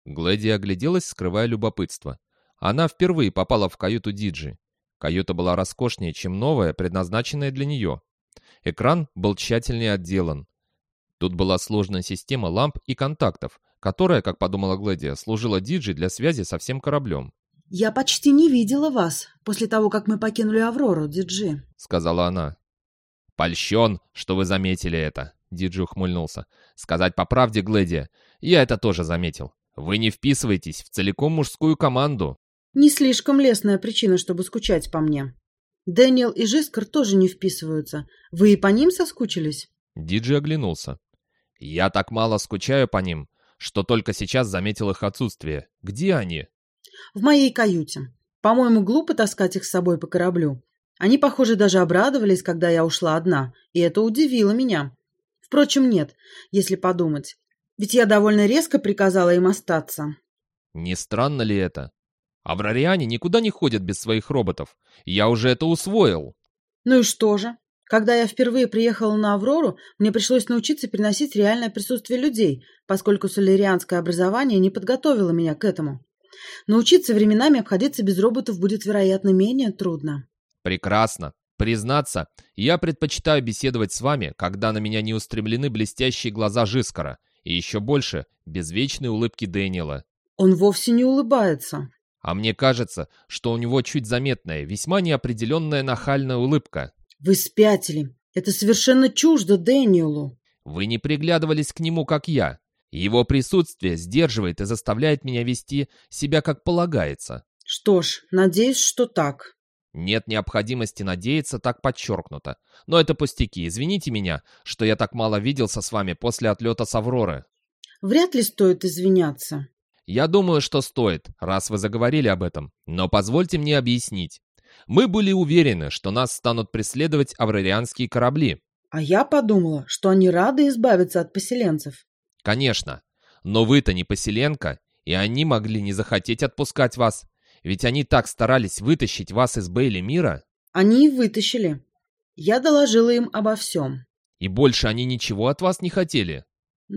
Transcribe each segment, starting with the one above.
Глэди огляделась, скрывая любопытство. Она впервые попала в каюту Диджи. Каюта была роскошнее, чем новая, предназначенная для нее. Экран был тщательнее отделан. Тут была сложная система ламп и контактов, которая, как подумала Глэдия, служила Диджи для связи со всем кораблем. «Я почти не видела вас после того, как мы покинули Аврору, Диджи», — сказала она. «Польщен, что вы заметили это», — Диджи ухмыльнулся. «Сказать по правде, Глэдия, я это тоже заметил. Вы не вписываетесь в целиком мужскую команду». «Не слишком лестная причина, чтобы скучать по мне. Дэниел и Жискар тоже не вписываются. Вы и по ним соскучились?» Диджи оглянулся. «Я так мало скучаю по ним, что только сейчас заметил их отсутствие. Где они?» «В моей каюте. По-моему, глупо таскать их с собой по кораблю. Они, похоже, даже обрадовались, когда я ушла одна, и это удивило меня. Впрочем, нет, если подумать. Ведь я довольно резко приказала им остаться». «Не странно ли это? Аврариане никуда не ходят без своих роботов. Я уже это усвоил». «Ну и что же? Когда я впервые приехала на Аврору, мне пришлось научиться переносить реальное присутствие людей, поскольку солярианское образование не подготовило меня к этому. Научиться временами обходиться без роботов будет, вероятно, менее трудно». «Прекрасно. Признаться, я предпочитаю беседовать с вами, когда на меня не устремлены блестящие глаза Жискара, и еще больше без вечной улыбки Дэниела». «Он вовсе не улыбается». «А мне кажется, что у него чуть заметная, весьма неопределенная нахальная улыбка». «Вы спятили. Это совершенно чуждо Дэниелу». «Вы не приглядывались к нему, как я. Его присутствие сдерживает и заставляет меня вести себя как полагается». «Что ж, надеюсь, что так». «Нет необходимости надеяться, так подчеркнуто. Но это пустяки. Извините меня, что я так мало виделся с вами после отлета с Авроры». «Вряд ли стоит извиняться». «Я думаю, что стоит, раз вы заговорили об этом. Но позвольте мне объяснить. Мы были уверены, что нас станут преследовать аврарианские корабли». «А я подумала, что они рады избавиться от поселенцев». «Конечно. Но вы-то не поселенка, и они могли не захотеть отпускать вас. Ведь они так старались вытащить вас из Бейли мира». «Они и вытащили. Я доложила им обо всем». «И больше они ничего от вас не хотели?»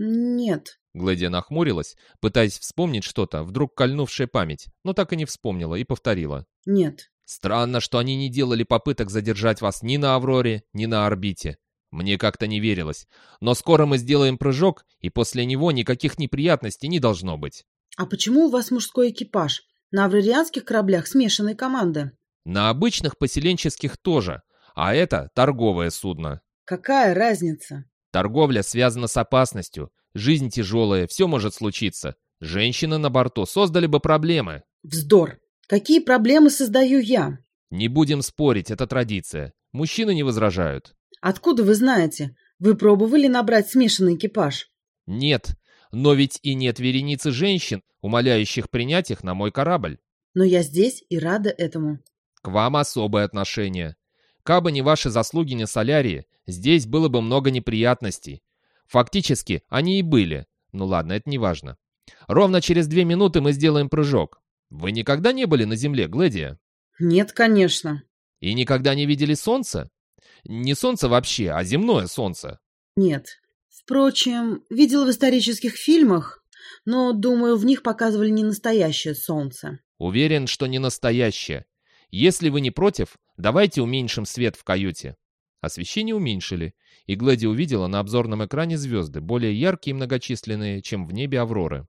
«Нет». Глэдия нахмурилась, пытаясь вспомнить что-то, вдруг кольнувшее память, но так и не вспомнила и повторила. «Нет». «Странно, что они не делали попыток задержать вас ни на Авроре, ни на орбите. Мне как-то не верилось. Но скоро мы сделаем прыжок, и после него никаких неприятностей не должно быть». «А почему у вас мужской экипаж? На аврарианских кораблях смешанной команды». «На обычных поселенческих тоже, а это торговое судно». «Какая разница?» «Торговля связана с опасностью. Жизнь тяжелая, все может случиться. Женщины на борту создали бы проблемы». «Вздор! Какие проблемы создаю я?» «Не будем спорить, это традиция. Мужчины не возражают». «Откуда вы знаете? Вы пробовали набрать смешанный экипаж?» «Нет, но ведь и нет вереницы женщин, умоляющих принять их на мой корабль». «Но я здесь и рада этому». «К вам особое отношение. Кабы не ваши заслуги на Солярии, здесь было бы много неприятностей. Фактически, они и были. Ну ладно, это не важно. Ровно через 2 минуты мы сделаем прыжок. Вы никогда не были на Земле, Глэдия? «Нет, конечно». И никогда не видели солнце? Не солнце вообще, а земное солнце». «Нет. Впрочем, видела в исторических фильмах, но, думаю, в них показывали не настоящее солнце». «Уверен, что не настоящее. Если вы не против, давайте уменьшим свет в каюте». Освещение уменьшили, и Глэди увидела на обзорном экране звезды, более яркие и многочисленные, чем в небе Авроры.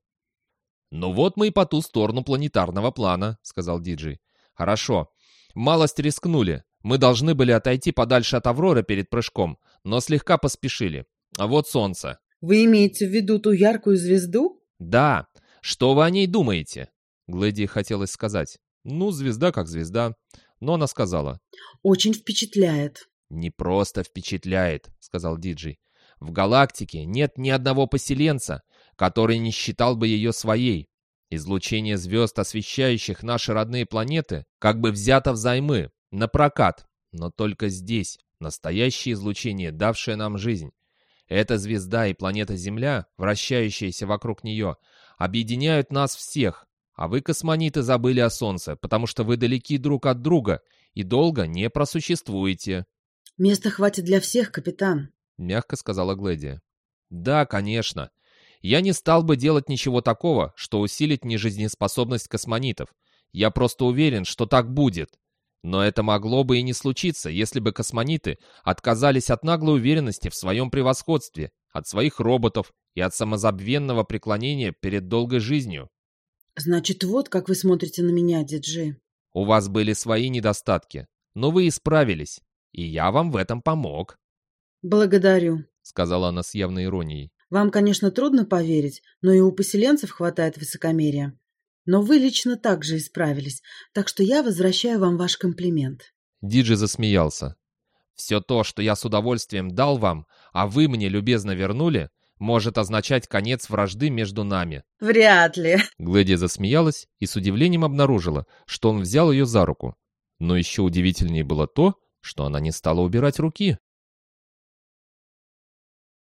«Ну вот мы и по ту сторону планетарного плана», — сказал Диджей. «Хорошо. Малость рискнули. Мы должны были отойти подальше от Авроры перед прыжком, но слегка поспешили. А вот солнце». «Вы имеете в виду ту яркую звезду?» «Да. Что вы о ней думаете?» Глэди хотелось сказать. «Ну, звезда как звезда». Но она сказала. «Очень впечатляет». «Не просто впечатляет», — сказал Диджей. «В галактике нет ни одного поселенца, который не считал бы ее своей. Излучение звезд, освещающих наши родные планеты, как бы взято взаймы, на прокат. Но только здесь настоящее излучение, давшее нам жизнь. Эта звезда и планета Земля, вращающаяся вокруг нее, объединяют нас всех. А вы, космониты, забыли о Солнце, потому что вы далеки друг от друга и долго не просуществуете». «Места хватит для всех, капитан». — мягко сказала Глэдия. «Да, конечно. Я не стал бы делать ничего такого, что усилит нежизнеспособность космонитов. Я просто уверен, что так будет. Но это могло бы и не случиться, если бы космониты отказались от наглой уверенности в своем превосходстве, от своих роботов и от самозабвенного преклонения перед долгой жизнью. Значит, вот как вы смотрите на меня, диджей. У вас были свои недостатки, но вы исправились, и я вам в этом помог, Благодарю. сказала она с явной иронией. Вам, конечно, трудно поверить, но и у поселенцев хватает высокомерия. Но вы лично также исправились, так что я возвращаю вам ваш комплимент. Диджей засмеялся. Все то, что я с удовольствием дал вам, а вы мне любезно вернули, может означать конец вражды между нами. Вряд ли. Глэдия засмеялась и с удивлением обнаружила, что он взял ее за руку. Но еще удивительнее было то, что она не стала убирать руки.